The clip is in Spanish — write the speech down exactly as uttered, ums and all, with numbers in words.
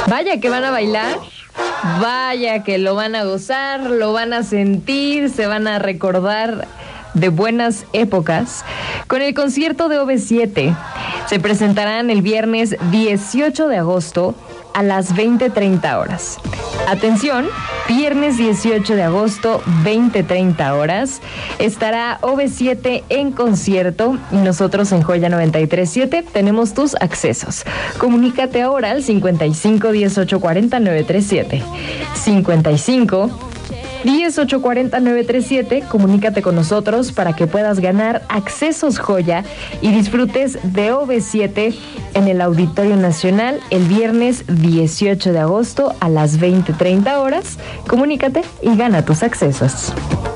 Vaya que van a bailar, vaya que lo van a gozar, lo van a sentir, se van a recordar de buenas épocas con el concierto de O V siete. Se presentarán el viernes dieciocho de agosto a las veinte treinta horas. Atención, viernes dieciocho de agosto, veinte treinta horas, estará O V siete en concierto y nosotros en Joya noventa y tres punto siete tenemos tus accesos. Comunícate ahora al cincuenta y cinco, dieciocho, cuarenta, novecientos treinta y siete. cincuenta y cinco, dieciocho, cuarenta, novecientos treinta y siete. Comunícate con nosotros para que puedas ganar accesos Joya y disfrutes de O V siete en el Auditorio Nacional el viernes dieciocho de agosto a las veinte treinta horas. Comunícate y gana tus accesos.